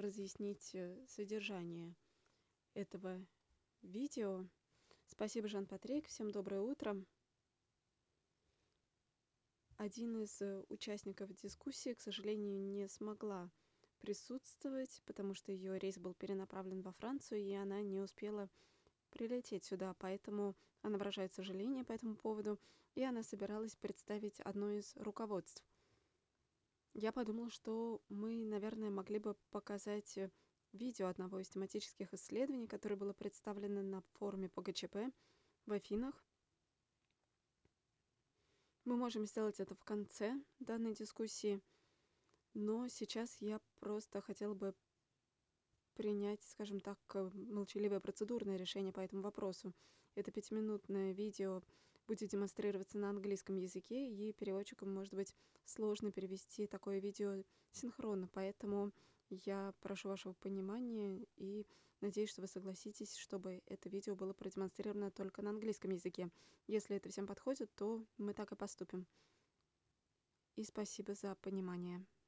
разъяснить содержание этого видео. Спасибо, Жан-Патрик. Всем доброе утро. Один из участников дискуссии, к сожалению, не смогла присутствовать, потому что ее рейс был перенаправлен во Францию, и она не успела прилететь сюда, поэтому она выражает сожаление по этому поводу, и она собиралась представить одно из руководств. Я подумала, что мы, наверное, могли бы показать видео одного из тематических исследований, которое было представлено на форуме по ГЧП в Афинах. Мы можем сделать это в конце данной дискуссии, но сейчас я просто хотела бы принять, скажем так, молчаливое процедурное решение по этому вопросу. Это 5-минутное видео будет демонстрироваться на английском языке, и переводчикам может быть сложно перевести такое видео синхронно, поэтому я прошу вашего понимания и надеюсь, что вы согласитесь, чтобы это видео было продемонстрировано только на английском языке. Если это всем подходит, то мы так и поступим. И спасибо за понимание.